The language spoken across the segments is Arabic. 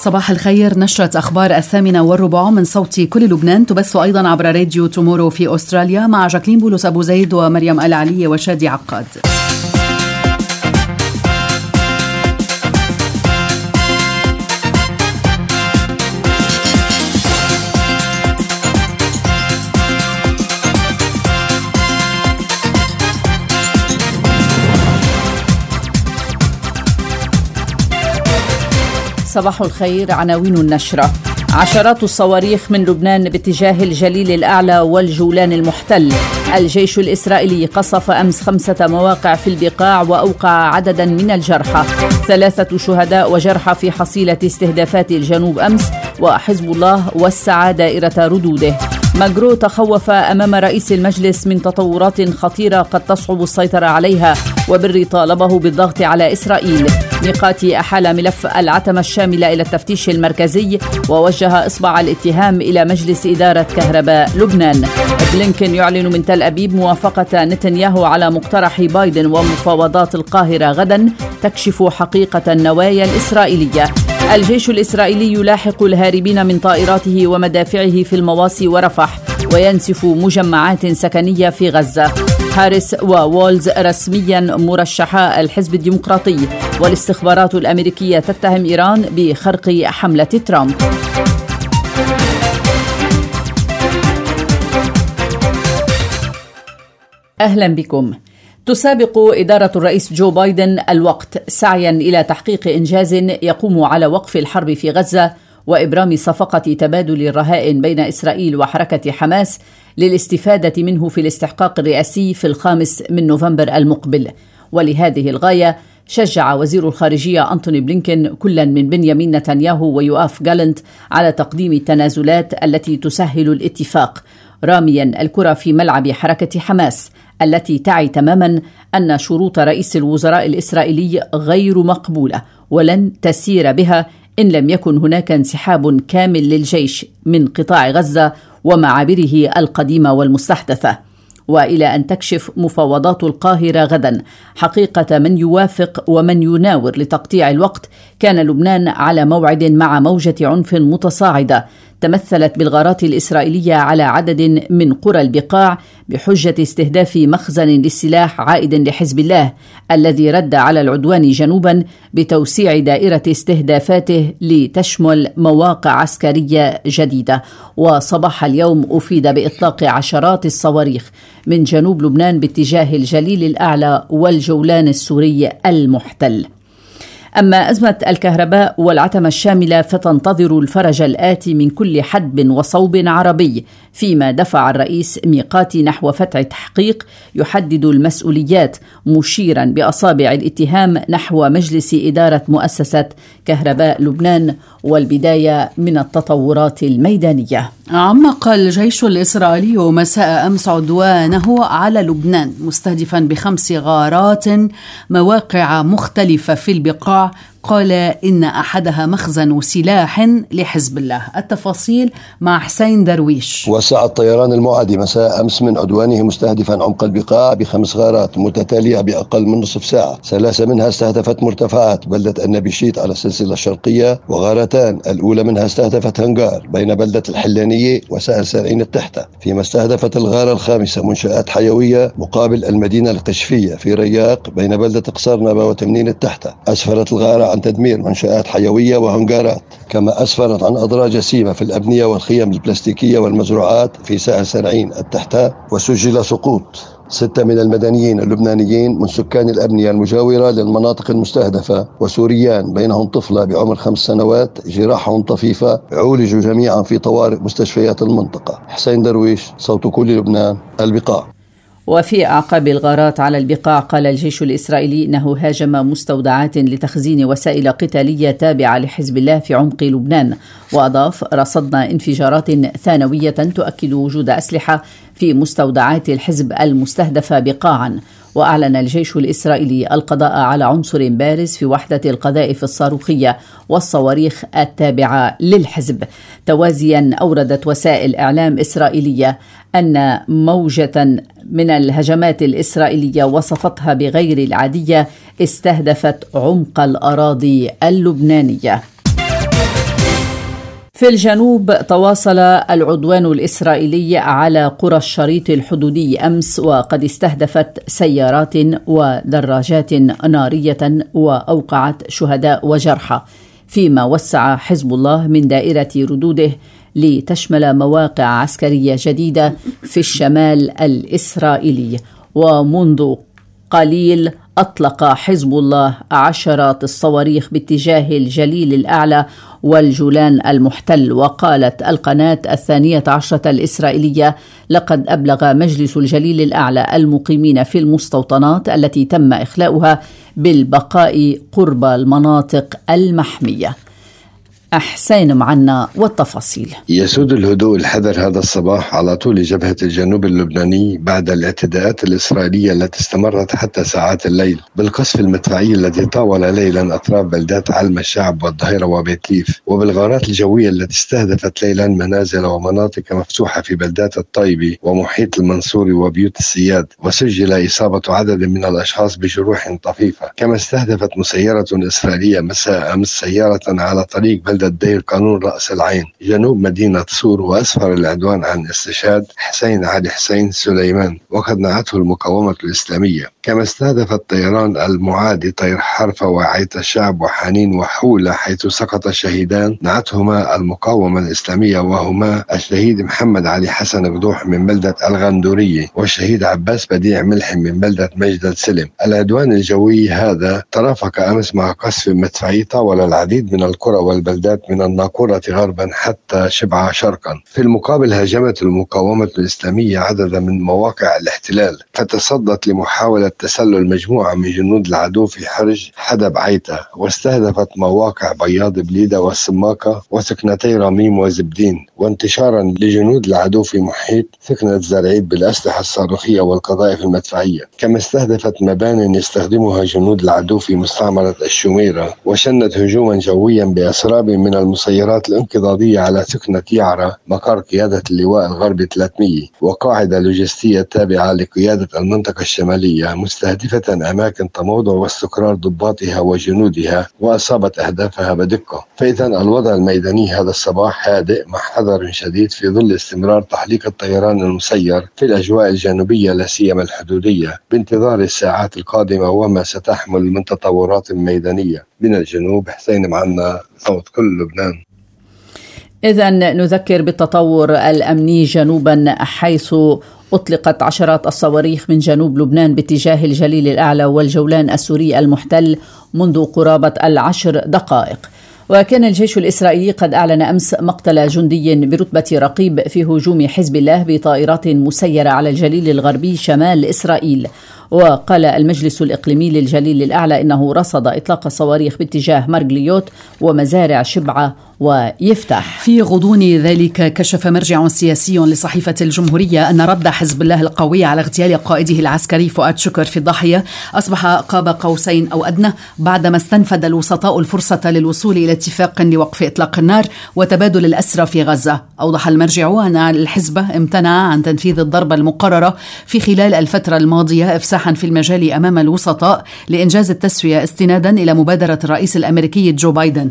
صباح الخير. نشرة أخبار 8:15 من صوت كل لبنان تبث أيضا عبر راديو تومورو في أستراليا مع جاكلين بولس أبو زيد ومريم العلي وشادي عقاد. صباح الخير. عناوين النشرة: عشرات الصواريخ من لبنان باتجاه الجليل الأعلى والجولان المحتل. الجيش الإسرائيلي قصف أمس 5 مواقع في البقاع وأوقع عددا من الجرحى، 3 شهداء وجرحى في حصيلة استهدافات الجنوب أمس، وحزب الله وسع دائرة ردوده. ماغرو تخوف أمام رئيس المجلس من تطورات خطيرة قد تصعب السيطرة عليها، وبري طالبه بالضغط على إسرائيل. ميقاتي أحال ملف العتمة الشاملة إلى التفتيش المركزي ووجه إصبع الاتهام إلى مجلس إدارة كهرباء لبنان. بلينكن يعلن من تل أبيب موافقة نتنياهو على مقترح بايدن، ومفاوضات القاهرة غدا تكشف حقيقة النوايا الإسرائيلية. الجيش الإسرائيلي يلاحق الهاربين من طائراته ومدافعه في المواصي ورفح، وينسف مجمعات سكنية في غزة. هاريس ووولز رسميا مرشحا الحزب الديمقراطي، والاستخبارات الأمريكية تتهم إيران بخرق حملة ترامب. أهلا بكم. تسابق إدارة الرئيس جو بايدن الوقت سعيا إلى تحقيق إنجاز يقوم على وقف الحرب في غزة وإبرام صفقة تبادل الرهائن بين إسرائيل وحركة حماس للاستفادة منه في الاستحقاق الرئاسي في 5 نوفمبر المقبل. ولهذه الغاية شجع وزير الخارجية أنتوني بلينكن كلا من بنيامين نتنياهو ويوآف جالنت على تقديم التنازلات التي تسهل الاتفاق، راميا الكرة في ملعب حركة حماس التي تعي تماما أن شروط رئيس الوزراء الإسرائيلي غير مقبولة ولن تسير بها إن لم يكن هناك انسحاب كامل للجيش من قطاع غزة ومعابره القديمة والمستحدثة. وإلى أن تكشف مفاوضات القاهرة غدا حقيقة من يوافق ومن يناور لتقطيع الوقت، كان لبنان على موعد مع موجة عنف متصاعدة تمثلت بالغارات الإسرائيلية على عدد من قرى البقاع بحجة استهداف مخزن للسلاح عائد لحزب الله الذي رد على العدوان جنوبا بتوسيع دائرة استهدافاته لتشمل مواقع عسكرية جديدة. وصباح اليوم أفيد بإطلاق عشرات الصواريخ من جنوب لبنان باتجاه الجليل الأعلى والجولان السوري المحتل. أما أزمة الكهرباء والعتمة الشاملة فتنتظر الفرج الآتي من كل حدب وصوب عربي، فيما دفع الرئيس ميقاتي نحو فتح تحقيق يحدد المسؤوليات، مشيرا بأصابع الاتهام نحو مجلس إدارة مؤسسة كهرباء لبنان. والبداية من التطورات الميدانية. عمق الجيش الإسرائيلي مساء أمس عدوانه على لبنان مستهدفا ب5 غارات مواقع مختلفة في البقاع، قال إن أحدها مخزن سلاح لحزب الله. التفاصيل مع حسين درويش. وسع الطيران المعادي مساء أمس من عدوانه مستهدفا عمق البقاع ب5 غارات متتالية بأقل من نصف ساعة، 3 منها استهدفت مرتفعات بلدة النبيشيت على السلسلة الشرقية، وغارتان الأولى منها استهدفت هنغار بين بلدة الحلانية وسائر سارعين التحتة، فيما استهدفت الغارة الخامسة منشآت حيوية مقابل المدينة القشفية في رياق بين بلدة قصار نبا وتمنين التحتة. أسفرت الغارة عن تدمير منشآت حيوية وهنغارات، كما أسفرت عن أضرار جسيمة في الأبنية والخيم البلاستيكية والمزروعات في سائر سارعين التحتة. وسجل سقوط 6 من المدنيين اللبنانيين من سكان الأبنية المجاورة للمناطق المستهدفة، وسوريان بينهم طفلة بعمر 5 سنوات جراحهم طفيفة عولجوا جميعا في طوارئ مستشفيات المنطقة. حسين درويش، صوت كل لبنان، البقاع. وفي أعقاب الغارات على البقاع قال الجيش الإسرائيلي إنه هاجم مستودعات لتخزين وسائل قتالية تابعة لحزب الله في عمق لبنان، وأضاف: رصدنا انفجارات ثانوية تؤكد وجود أسلحة في مستودعات الحزب المستهدفة بقاعا. وأعلن الجيش الإسرائيلي القضاء على عنصر بارز في وحدة القذائف الصاروخية والصواريخ التابعة للحزب. توازيا أوردت وسائل إعلام إسرائيلية أن موجة من الهجمات الإسرائيلية وصفتها بغير العادية استهدفت عمق الأراضي اللبنانية. في الجنوب تواصل العدوان الإسرائيلي على قرى الشريط الحدودي أمس، وقد استهدفت سيارات ودراجات نارية وأوقعت شهداء وجرحى، فيما وسع حزب الله من دائرة ردوده لتشمل مواقع عسكرية جديدة في الشمال الإسرائيلي. ومنذ قليل أطلق حزب الله عشرات الصواريخ باتجاه الجليل الأعلى والجولان المحتل. وقالت القناة 12 الإسرائيلية: لقد أبلغ مجلس الجليل الأعلى المقيمين في المستوطنات التي تم إخلاؤها بالبقاء قرب المناطق المحمية. حسين معنا والتفاصيل. يسود الهدوء الحذر هذا الصباح على طول جبهة الجنوب اللبناني بعد الاعتداءات الإسرائيلية التي استمرت حتى ساعات الليل بالقصف المدفعي الذي طاول ليلا أطراف بلدات علم الشعب والظهيرة وبيت ليف، وبالغارات الجوية التي استهدفت ليلا منازل ومناطق مفتوحة في بلدات الطيبة ومحيط المنصوري وبيوت السياد، وسجل إصابة عدد من الأشخاص بجروح طفيفة. كما استهدفت مسيرة إسرائيلية مساء أمس سيارة على طريق بلدة دير قانون رأس العين جنوب مدينة صور، وأسفر العدوان عن استشهاد حسين علي حسين سليمان، وقد نعته المقاومة الإسلامية. كما استهدفت طيران المعادي طير حرفة وعيت الشعب وحنين وحولة، حيث سقط شهيدان نعتهما المقاومة الإسلامية، وهما الشهيد محمد علي حسن قدوح من بلدة الغندورية والشهيد عباس بديع ملحم من بلدة مجد السلم. العدوان الجوي هذا ترافق أمس مع قصف مدفعي طاول العديد من القرى والبلدات من الناقورة غربا حتى شبعة شرقا. في المقابل هاجمت المقاومة الإسلامية عددا من مواقع الاحتلال، فتصدت لمحاولة تسلل مجموعة من جنود العدو في حرج حدب عيتة، واستهدفت مواقع بياض بليدة والسماكة وسكنتي رميم وزبدين، وانتشارا لجنود العدو في محيط سكنة زرعيد بالأسلحة الصاروخية والقذائف المدفعية. كما استهدفت مبان يستخدمها جنود العدو في مستعمرة الشميرة، وشنت هجوما جويا بأسراب من المسيرات الانقضاضية على سكنة يعرة مقر قيادة اللواء الغربي 300 وقاعدة لوجستية تابعة لقيادة المنطقة الشمالية، مستهدفة أماكن تموضع واستقرار ضباطها وجنودها، وأصابت أهدافها بدقة. فإذا الوضع الميداني هذا الصباح هادئ مع حذر شديد في ظل استمرار تحليق الطيران المسير في الأجواء الجنوبية لا سيما الحدودية، بانتظار الساعات القادمة وما ستحمل من تطورات ميدانية. من الجنوب حسين معنا، صوت كل لبنان. إذن نذكر بالتطور الأمني جنوبا، حيث أطلقت عشرات الصواريخ من جنوب لبنان باتجاه الجليل الأعلى والجولان السوري المحتل منذ قرابة 10 دقائق. وكان الجيش الإسرائيلي قد أعلن أمس مقتل جندي برتبة رقيب في هجوم حزب الله بطائرات مسيرة على الجليل الغربي شمال إسرائيل. وقال المجلس الإقليمي للجليل الأعلى إنه رصد إطلاق الصواريخ باتجاه مرجليوت ومزارع شبعة ويفتح. في غضون ذلك كشف مرجع سياسي لصحيفة الجمهورية أن رد حزب الله القوي على اغتيال قائده العسكري فؤاد شكر في الضاحية أصبح قاب قوسين أو أدنى، بعدما استنفد الوسطاء الفرصة للوصول إلى اتفاق لوقف إطلاق النار وتبادل الأسرى في غزة. أوضح المرجع أن الحزب امتنع عن تنفيذ الضربة المقررة في خلال الفترة الماضية إفساحا في المجال أمام الوسطاء لإنجاز التسوية، استنادا إلى مبادرة الرئيس الأمريكي جو بايدن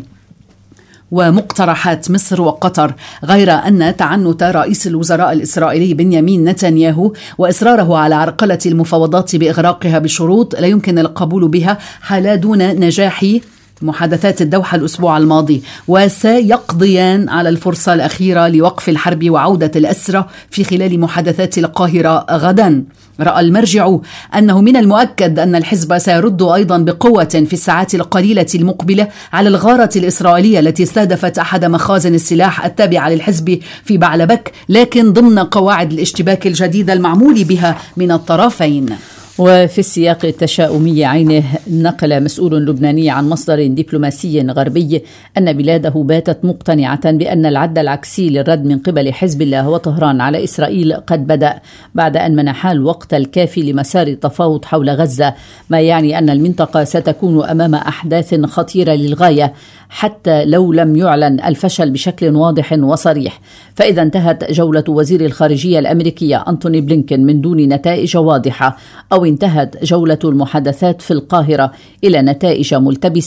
ومقترحات مصر وقطر، غير أن تعنت رئيس الوزراء الإسرائيلي بنيامين نتنياهو وإصراره على عرقلة المفاوضات بإغراقها بشروط لا يمكن القبول بها حال دون نجاح محادثات الدوحة الأسبوع الماضي، وسيقضيان على الفرصة الأخيرة لوقف الحرب وعودة الأسرى في خلال محادثات القاهرة غدا. رأى المرجع أنه من المؤكد أن الحزب سيرد أيضا بقوة في الساعات القليلة المقبلة على الغارة الإسرائيلية التي استهدفت أحد مخازن السلاح التابعة للحزب في بعلبك، لكن ضمن قواعد الاشتباك الجديدة المعمول بها من الطرفين. وفي السياق التشاؤمي عينه، نقل مسؤول لبناني عن مصدر دبلوماسي غربي أن بلاده باتت مقتنعة بأن العد العكسي للرد من قبل حزب الله وطهران على إسرائيل قد بدأ، بعد أن منحا الوقت الكافي لمسار التفاوض حول غزة، ما يعني أن المنطقة ستكون أمام أحداث خطيرة للغاية حتى لو لم يعلن الفشل بشكل واضح وصريح. فإذا انتهت جولة وزير الخارجية الأمريكية أنتوني بلينكن من دون نتائج واضحة، أو انتهت جولة المحادثات في القاهرة إلى نتائج ملتبسة،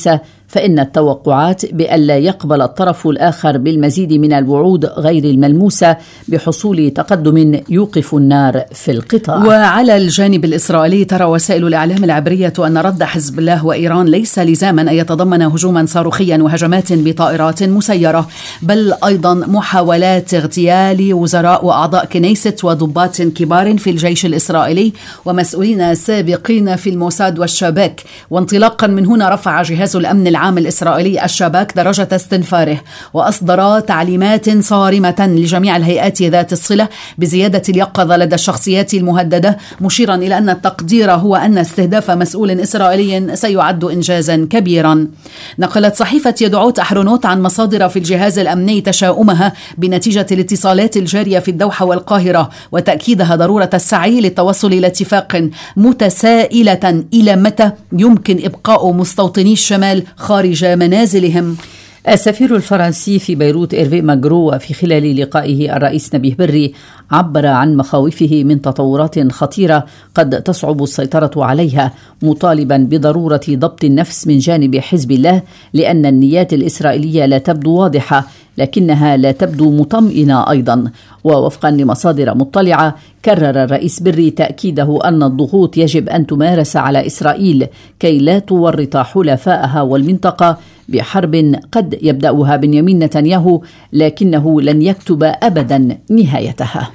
فإن التوقعات بألا يقبل الطرف الآخر بالمزيد من الوعود غير الملموسة بحصول تقدم يوقف النار في القطاع. وعلى الجانب الإسرائيلي ترى وسائل الإعلام العبرية أن رد حزب الله وإيران ليس لزاما أن يتضمن هجوما صاروخيا وهجمات بطائرات مسيرة، بل أيضا محاولات اغتيال وزراء وأعضاء كنيست وضباط كبار في الجيش الإسرائيلي ومسؤولين سابقين في الموساد والشباك. وانطلاقا من هنا رفع جهاز الأمن العام الإسرائيلي الشباك درجة استنفاره وأصدر تعليمات صارمة لجميع الهيئات ذات الصلة بزيادة اليقظة لدى الشخصيات المهددة، مشيرا إلى أن التقدير هو أن استهداف مسؤول إسرائيلي سيعد إنجازا كبيرا. نقلت صحيفة يدعوت أحرونوت عن مصادر في الجهاز الأمني تشاؤمها بنتيجة الاتصالات الجارية في الدوحة والقاهرة وتأكيدها ضرورة السعي للتوصل إلى اتفاق، متسائلة إلى متى يمكن إبقاء مستوطني الشمال خارج منازلهم. السفير الفرنسي في بيروت إيرفي ماغرو في خلال لقائه الرئيس نبيه بري عبر عن مخاوفه من تطورات خطيرة قد تصعب السيطرة عليها، مطالبا بضرورة ضبط النفس من جانب حزب الله لأن النيات الإسرائيلية لا تبدو واضحة لكنها لا تبدو مطمئنة أيضا. ووفقا لمصادر مطلعة كرر الرئيس بري تأكيده أن الضغوط يجب أن تمارس على إسرائيل كي لا تورط حلفائها والمنطقة بحرب قد يبدأها بنيامين نتنياهو لكنه لن يكتب أبدا نهايتها.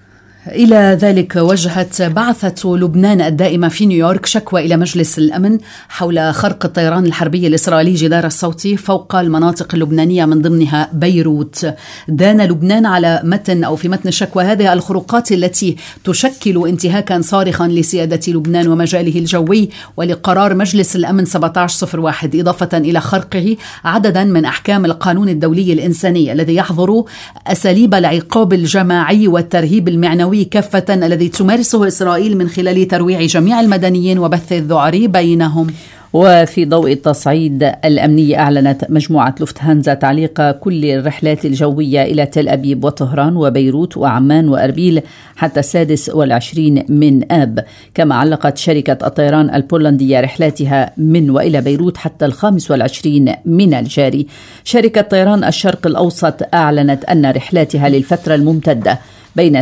إلى ذلك وجهت بعثة لبنان الدائمة في نيويورك شكوى إلى مجلس الأمن حول خرق الطيران الحربي الإسرائيلي جدار الصوتي فوق المناطق اللبنانية من ضمنها بيروت. دان لبنان على في متن الشكوى هذه الخروقات التي تشكل انتهاكا صارخا لسيادة لبنان ومجاله الجوي ولقرار مجلس الأمن 1701، إضافة إلى خرقه عددا من أحكام القانون الدولي الإنساني الذي يحظر أساليب العقاب الجماعي والترهيب المعنوي كافة الذي تمارسه إسرائيل من خلال ترويع جميع المدنيين وبث الذعر بينهم. وفي ضوء التصعيد الأمني أعلنت مجموعة لوفتهانزا تعليق كل الرحلات الجوية إلى تل أبيب وطهران وبيروت وعمان وأربيل حتى 26 من آب، كما علقت شركة الطيران البولندية رحلاتها من وإلى بيروت حتى 25 من الجاري. شركة طيران الشرق الأوسط أعلنت أن رحلاتها للفترة الممتدة بين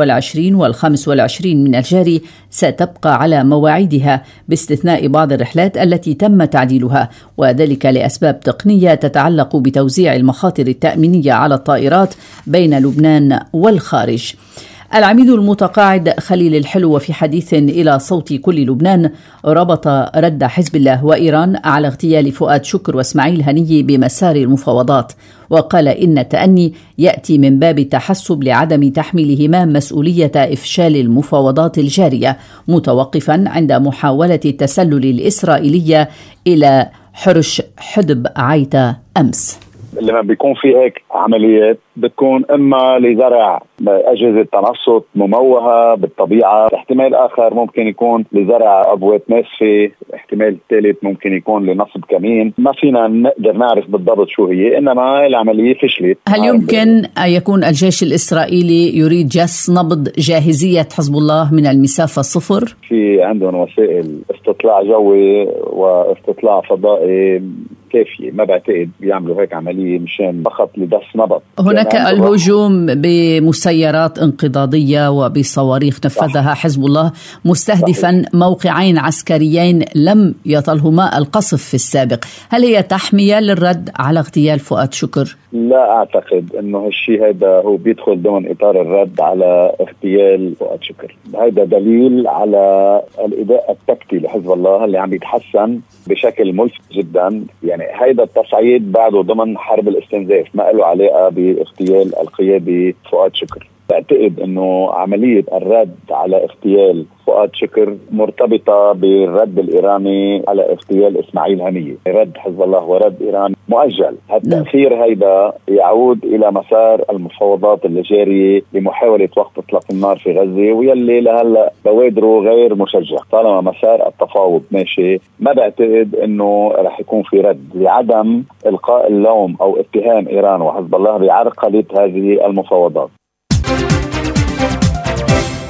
22 و25 من الجاري ستبقى على مواعيدها باستثناء بعض الرحلات التي تم تعديلها، وذلك لأسباب تقنية تتعلق بتوزيع المخاطر التأمينية على الطائرات بين لبنان والخارج. العميد المتقاعد خليل الحلو في حديث إلى صوت كل لبنان ربط رد حزب الله وإيران على اغتيال فؤاد شكر واسماعيل هنية بمسار المفاوضات، وقال إن التأني يأتي من باب التحسب لعدم تحميلهما مسؤولية إفشال المفاوضات الجارية، متوقفا عند محاولة التسلل الإسرائيلية إلى حرش حدب عيتا أمس. لما بيكون في هيك عمليات بتكون إما لزرع أجهزة تنصت مموهة بالطبيعة، احتمال آخر ممكن يكون لزرع أبوات ناسفة، احتمال ثالث ممكن يكون لنصب كمين. ما فينا نقدر نعرف بالضبط شو هي، إنما العملية فشلت. هل يمكن أن يكون الجيش الإسرائيلي يريد جس نبض جاهزية حزب الله من المسافة صفر؟ في عندهم وسائل استطلاع جوي واستطلاع فضائي كافية، ما بعتقد بيعملوا هيك عملية مشان فقط لدس نبض. هناك يعني الهجوم بمسيرات انقضاضية وبصواريخ نفذها حزب الله مستهدفا موقعين عسكريين لم يطلهما القصف في السابق، هل هي تحمية للرد على اغتيال فؤاد شكر؟ لا أعتقد أنه هالشيء هذا هو بيدخل ضمن إطار الرد على اغتيال فؤاد شكر. هذا دليل على الإداء التكتي لحزب الله اللي عم يتحسن بشكل ملفت جدا. يعني هيدا التصعيد بعده ضمن حرب الاستنزاف، ما له علاقة باغتيال القيادي فؤاد شكر. أعتقد أنه عملية الرد على اغتيال فؤاد شكر مرتبطة بالرد الإيراني على اغتيال إسماعيل هنية. رد حزب الله ورد إيران مؤجل. التأخير هيدا يعود إلى مسار المفاوضات اللي جارية لمحاولة وقف إطلاق النار في غزة، ويلي لهلا بوادره غير مشجع. طالما مسار التفاوض ماشي ما بعتقد أنه رح يكون في رد، لعدم إلقاء اللوم أو اتهام إيران وحزب الله بعرقلة هذه المفاوضات.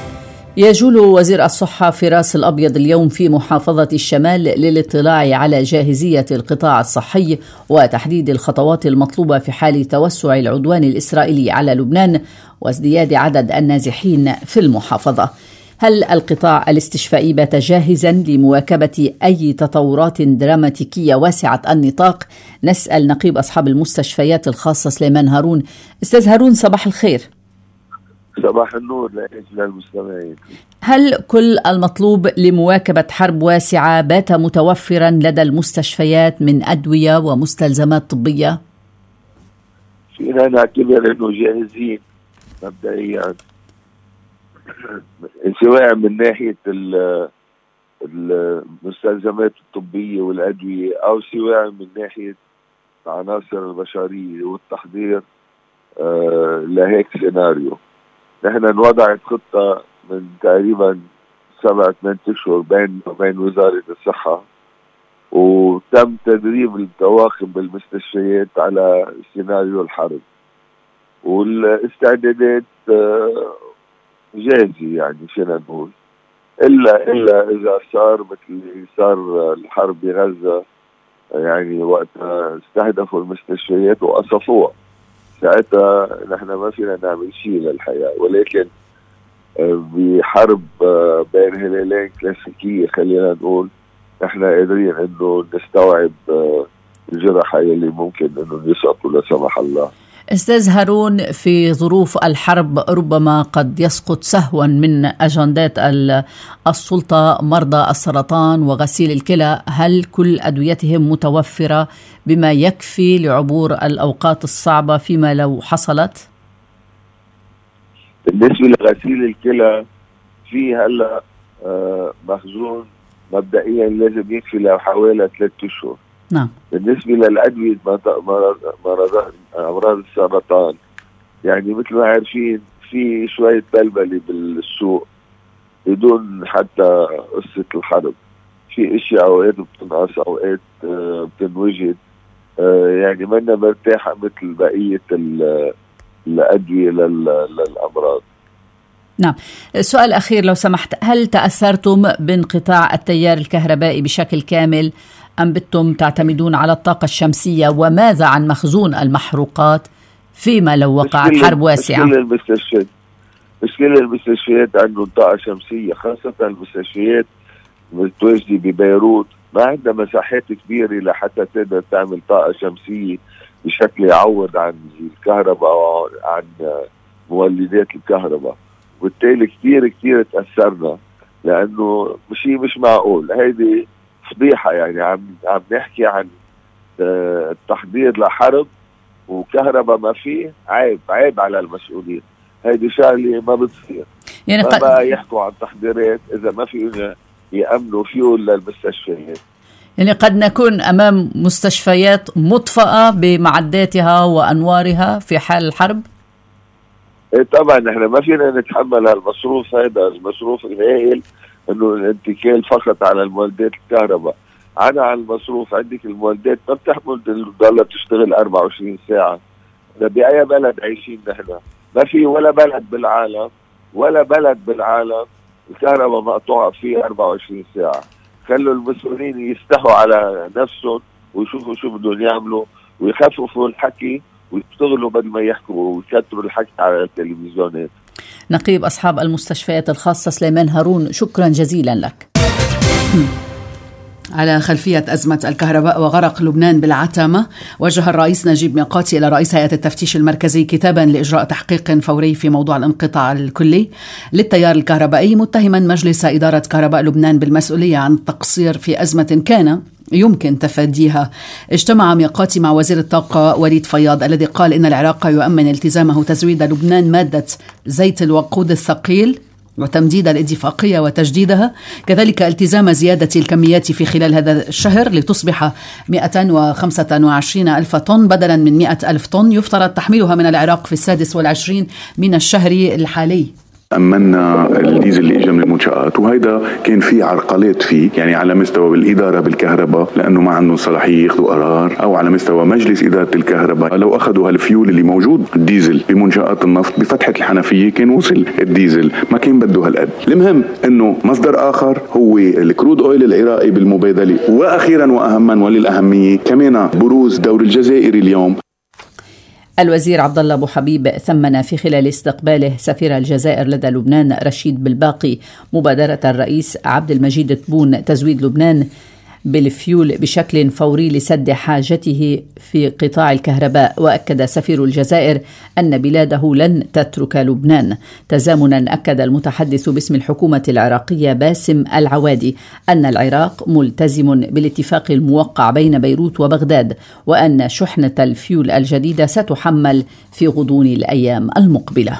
يجول وزير الصحة فراس الأبيض اليوم في محافظة الشمال للاطلاع على جاهزية القطاع الصحي وتحديد الخطوات المطلوبة في حال توسع العدوان الإسرائيلي على لبنان وازدياد عدد النازحين في المحافظة. هل القطاع الاستشفائي بات جاهزا لمواكبة أي تطورات دراماتيكية واسعة النطاق؟ نسأل نقيب أصحاب المستشفيات الخاصة سليمان هارون. أستاذ هارون، صباح الخير. صباح النور للمستمعين. هل كل المطلوب لمواكبة حرب واسعة بات متوفرا لدى المستشفيات من أدوية ومستلزمات طبية؟ فينا نعتبر أنه جاهزين مبدئيا، سواء من ناحية المستلزمات الطبية والأدوية أو سواء من ناحية العناصر البشرية والتحضير لهيك سيناريو. نحن وضعت خطة من تقريبا 7-8 أشهر بين وزارة الصحة، وتم تدريب الطواقم بالمستشفيات على سيناريو الحرب، والاستعدادات جاهزة يعني فينا نقول، إلا إذا صار مثل اللي صار الحرب بغزة، يعني وقتها استهدفوا المستشفيات وقصفوها، ساعتها نحن ما فينا نعمل شيء للحياة. ولكن بحرب بين هلالين كلاسيكية خلينا نقول، نحن قادرين انه نستوعب الجرحى اللي ممكن انه يسقطوا لا سمح الله. أستاذ هارون، في ظروف الحرب ربما قد يسقط سهوا من أجندات السلطة مرضى السرطان وغسيل الكلى، هل كل أدويتهم متوفرة بما يكفي لعبور الأوقات الصعبة فيما لو حصلت؟ بالنسبة لغسيل الكلى في هلا مخزون مبدئيا لازم يكفي لحوالي 3 أشهر. نعم. بالنسبة للأدوية أمراض السرطان، يعني مثل ما عارفين في شوية بلبلة بالسوق بدون حتى قصة الحرب، في اشياء اوقات بتنقص اوقات بتنوجد، يعني منا مرتاحة مثل بقية الأدوية للأمراض. نعم. سؤال أخير لو سمحت، هل تأثرتم بانقطاع التيار الكهربائي بشكل كامل أم بتم تعتمدون على الطاقة الشمسية؟ وماذا عن مخزون المحروقات فيما لو وقعت حرب واسعة؟ مش كل المستشفيات عندهم طاقة شمسية، خاصة المستشفيات المتواجدة ببيروت ما عندها مساحات كبيرة لحتى تقدر تعمل طاقة شمسية بشكل يعوض عن الكهرباء أو عن مولدات الكهرباء، وبالتالي كتير تأثرنا، لأنه مش معقول. هيدي فضيحة، يعني عم نحكي عن التحضير لحرب وكهرباء ما فيه، عيب على المسؤولين. هيدي شغلة ما بتصير، يعني ما بقى يحكوا عن تحضيرات إذا ما فينا يأمنوا فيول للمستشفيات. يعني قد نكون أمام مستشفيات مطفأة بمعداتها وأنوارها في حال الحرب؟ طبعا نحن ما فينا نتحمل هالمصروف، هذا المصروف الهائل انه الانتكال فقط على المولدات الكهرباء. انا على المصروف عندك المولدات ما بتحمل تضل تشتغل 24 ساعة. بأي بلد عايشين نحن؟ ما في ولا بلد بالعالم الكهرباء مقطوعة فيه 24 ساعة. خلوا المسؤولين يستحوا على نفسهم ويشوفوا شو بدهم يعملوا ويخففوا الحكي ويشتغلوا بدل ما يحكوا ويكتروا الحكي على التلفزيونات. نقيب أصحاب المستشفيات الخاصة سليمان هارون، شكرا جزيلا لك. على خلفية أزمة الكهرباء وغرق لبنان بالعتمة، وجه الرئيس نجيب ميقاتي إلى رئيس هيئة التفتيش المركزي كتابا لإجراء تحقيق فوري في موضوع الانقطاع الكلي للتيار الكهربائي، متهما مجلس إدارة كهرباء لبنان بالمسؤولية عن التقصير في أزمة كان يمكن تفاديها. اجتمع ميقاتي مع وزير الطاقة وليد فياض الذي قال إن العراق يؤمن التزامه تزويد لبنان مادة زيت الوقود الثقيل وتمديد الاتفاقية وتجديدها، كذلك التزام زيادة الكميات في خلال هذا الشهر لتصبح 225 ألف طن بدلا من 100 ألف طن يفترض تحميلها من العراق في 26 من الشهر الحالي. أمنا الديزل اللي إجا من المنشآت، وهيدا كان في عرقلات فيه، يعني على مستوى الإدارة بالكهرباء لأنه ما عندهم صلاحية ياخذوا قرار، أو على مستوى مجلس إدارة الكهرباء لو أخذوا هالفيول اللي موجود الديزل بمنشآت النفط بفتحة الحنفية كان وصل الديزل، ما كان بده هالقد. المهم إنه مصدر آخر هو الكرود أويل العراقي بالمبادلة، وأخيرا وأهما وللأهمية كمان بروز دور الجزائر اليوم. الوزير عبد الله أبو حبيب ثمن في خلال استقباله سفير الجزائر لدى لبنان رشيد بالباقي مبادرة الرئيس عبد المجيد تبون تزويد لبنان بالفيول بشكل فوري لسد حاجته في قطاع الكهرباء. وأكد سفير الجزائر أن بلاده لن تترك لبنان. تزامنا أكد المتحدث باسم الحكومة العراقية باسم العوادي أن العراق ملتزم بالاتفاق الموقع بين بيروت وبغداد، وأن شحنة الفيول الجديدة ستحمل في غضون الأيام المقبلة.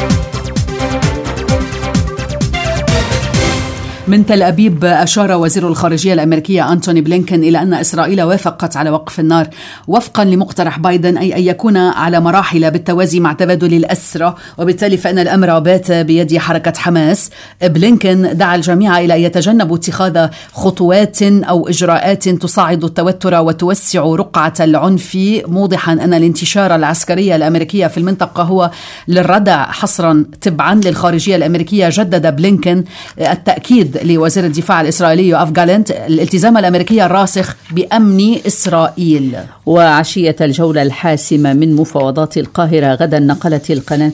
من تل أبيب أشار وزير الخارجية الأمريكية أنتوني بلينكن إلى أن إسرائيل وافقت على وقف النار وفقا لمقترح بايدن، أي أن يكون على مراحل بالتوازي مع تبادل الأسرى، وبالتالي فإن الأمر بات بيد حركة حماس. بلينكن دعا الجميع إلى أن يتجنبوا اتخاذ خطوات أو إجراءات تصاعد التوتر وتوسع رقعة العنف، موضحا أن الانتشار العسكري الأمريكي في المنطقة هو للردع حصرا تبعا للخارجية الأمريكية. جدد بلينكن التأكيد لوزير الدفاع الإسرائيلي يوآف جالنت الالتزام الأمريكي الراسخ بأمن إسرائيل. وعشية الجولة الحاسمة من مفاوضات القاهرة غدا نقلت القناة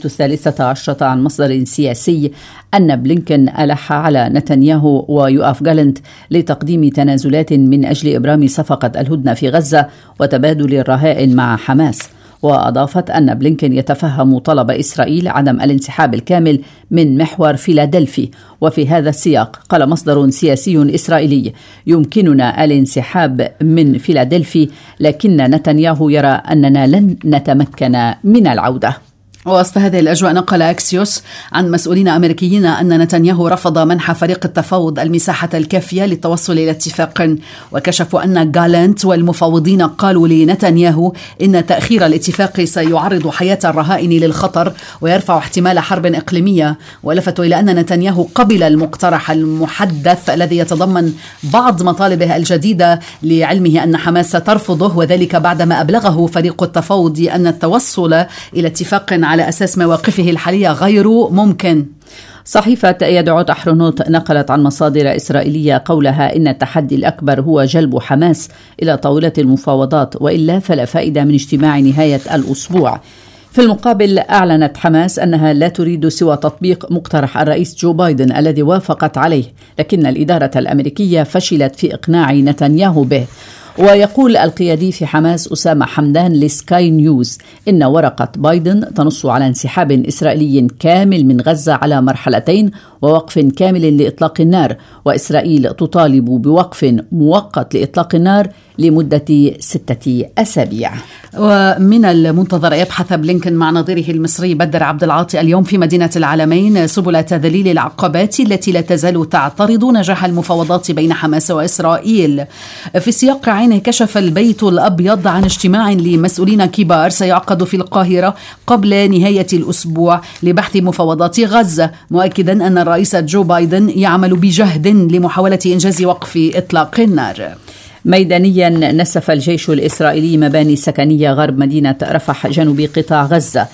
13 عن مصدر سياسي أن بلينكن ألح على نتنياهو ويوآف جالنت لتقديم تنازلات من أجل إبرام صفقة الهدنة في غزة وتبادل الرهائن مع حماس. وأضافت أن بلينكن يتفهم طلب إسرائيل عدم الانسحاب الكامل من محور فيلادلفي. وفي هذا السياق قال مصدر سياسي إسرائيلي: يمكننا الانسحاب من فيلادلفي، لكن نتنياهو يرى أننا لن نتمكن من العودة. وسط هذه الأجواء نقل أكسيوس عن مسؤولين أمريكيين أن نتنياهو رفض منح فريق التفاوض المساحة الكافية للتوصل إلى اتفاق، وكشفوا أن جالنت والمفاوضين قالوا لنتنياهو إن تأخير الاتفاق سيعرض حياة الرهائن للخطر ويرفع احتمال حرب إقليمية. ولفتوا إلى أن نتنياهو قبل المقترح المحدث الذي يتضمن بعض مطالبه الجديدة، لعلمه أن حماس ترفضه، وذلك بعدما أبلغه فريق التفاوض أن التوصل إلى اتفاق على أساس مواقفه الحالية غير ممكن. صحيفة يدعوت أحرنوت نقلت عن مصادر إسرائيلية قولها إن التحدي الأكبر هو جلب حماس إلى طاولة المفاوضات، وإلا فلا فائدة من اجتماع نهاية الأسبوع. في المقابل أعلنت حماس أنها لا تريد سوى تطبيق مقترح الرئيس جو بايدن الذي وافقت عليه، لكن الإدارة الأمريكية فشلت في إقناع نتنياهو به. ويقول القيادي في حماس أسامة حمدان لسكاي نيوز إن ورقة بايدن تنص على انسحاب إسرائيلي كامل من غزة على مرحلتين ووقف كامل لإطلاق النار، وإسرائيل تطالب بوقف مؤقت لإطلاق النار لمدة 6 أسابيع. ومن المنتظر يبحث بلينكن مع نظيره المصري بدر عبد العاطي اليوم في مدينة العلمين سبل تذليل العقبات التي لا تزال تعترض نجاح المفاوضات بين حماس وإسرائيل. في سياق عينه كشف البيت الأبيض عن اجتماع لمسؤولين كبار سيعقد في القاهرة قبل نهاية الأسبوع لبحث مفاوضات غزة، مؤكدا أن الرئيس جو بايدن يعمل بجهد لمحاولة إنجاز وقف إطلاق النار. ميدانيا نسف الجيش الإسرائيلي مباني سكنية غرب مدينة رفح جنوب قطاع غزة،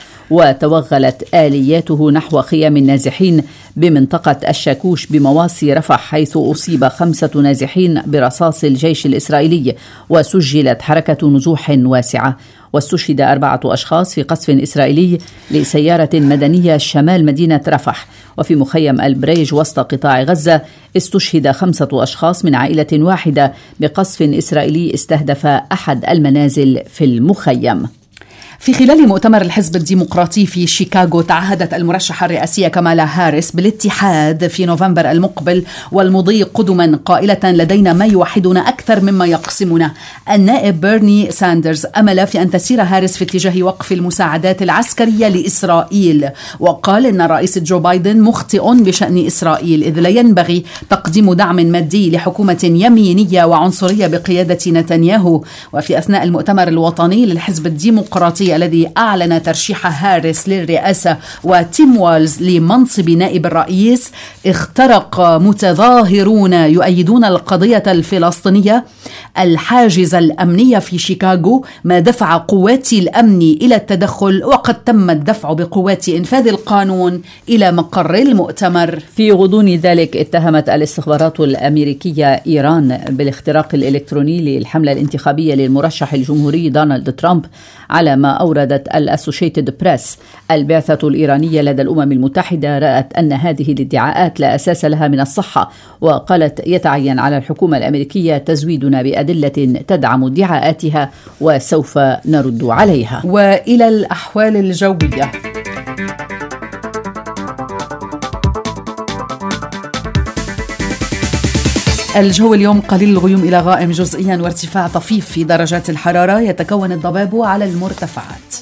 وتوغلت آلياته نحو خيام النازحين بمنطقة الشاكوش بمواصي رفح، حيث أصيب 5 نازحين برصاص الجيش الإسرائيلي، وسجلت حركة نزوح واسعة. واستشهد 4 أشخاص في قصف إسرائيلي لسيارة مدنية شمال مدينة رفح. وفي مخيم البريج وسط قطاع غزة استشهد 5 أشخاص من عائلة واحدة بقصف إسرائيلي استهدف أحد المنازل في المخيم. في خلال مؤتمر الحزب الديمقراطي في شيكاغو تعهدت المرشحة الرئاسية كامالا هاريس بالاتحاد في نوفمبر المقبل والمضي قدما، قائلة: لدينا ما يوحدنا أكثر مما يقسمنا. النائب بيرني ساندرز أمل في أن تسير هاريس في اتجاه وقف المساعدات العسكرية لإسرائيل، وقال إن الرئيس جو بايدن مخطئ بشأن إسرائيل، إذ لا ينبغي تقديم دعم مادي لحكومة يمينية وعنصرية بقيادة نتنياهو. وفي أثناء المؤتمر الوطني للحزب الديمقراطي الديمقراطي الذي أعلن ترشيح هاريس للرئاسة وتيم والز لمنصب نائب الرئيس اخترق متظاهرون يؤيدون القضية الفلسطينية الحاجز الأمني في شيكاغو، ما دفع قوات الأمن إلى التدخل، وقد تم الدفع بقوات إنفاذ القانون إلى مقر المؤتمر. في غضون ذلك اتهمت الاستخبارات الأمريكية إيران بالاختراق الإلكتروني للحملة الانتخابية للمرشح الجمهوري دونالد ترامب، على ما أوردت الأسوشيتد بريس. البعثة الإيرانية لدى الأمم المتحدة رأت أن هذه الادعاءات لا أساس لها من الصحة، وقالت يتعين على الحكومة الأمريكية تزويدنا بأدلة تدعم ادعاءاتها وسوف نرد عليها. وإلى الأحوال الجوية. الجو اليوم قليل الغيوم إلى غائم جزئيا وارتفاع طفيف في درجات الحرارة، يتكون الضباب على المرتفعات.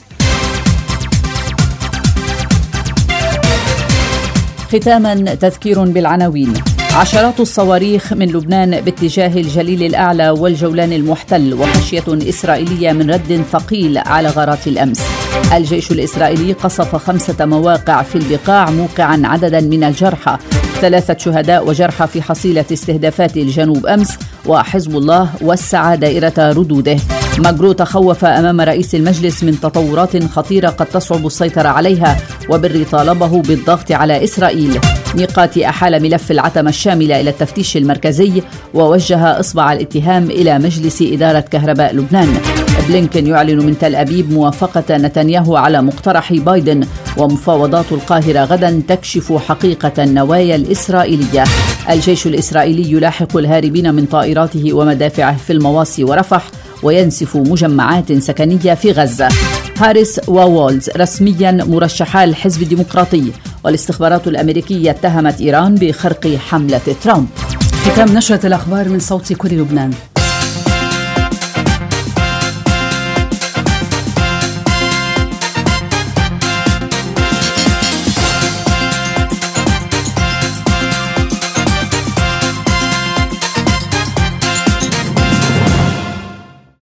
ختاما تذكير بالعناوين. عشرات الصواريخ من لبنان باتجاه الجليل الأعلى والجولان المحتل، وخشية إسرائيلية من رد ثقيل على غارات الأمس. الجيش الإسرائيلي قصف 5 مواقع في البقاع موقعا عددا من الجرحى، 3 شهداء وجرحى في حصيلة استهدافات الجنوب أمس، وحزب الله وسع دائرة ردوده. ماغرو تخوف أمام رئيس المجلس من تطورات خطيرة قد تصعب السيطرة عليها، وبري طالبه بالضغط على إسرائيل. ميقاتي أحال ملف العتمة الشاملة إلى التفتيش المركزي، ووجه إصبع الاتهام إلى مجلس إدارة كهرباء لبنان. بلينكن يعلن من تل أبيب موافقة نتنياهو على مقترح بايدن، ومفاوضات القاهرة غدا تكشف حقيقة النوايا الإسرائيلية. الجيش الإسرائيلي يلاحق الهاربين من طائراته ومدافعه في المواصي ورفح، وينسف مجمعات سكنية في غزة. هاريس ووالز رسميا مرشحا الحزب الديمقراطي، والاستخبارات الأمريكية اتهمت إيران بخرق حملة ترامب. ختام نشرة الأخبار من صوت كل لبنان.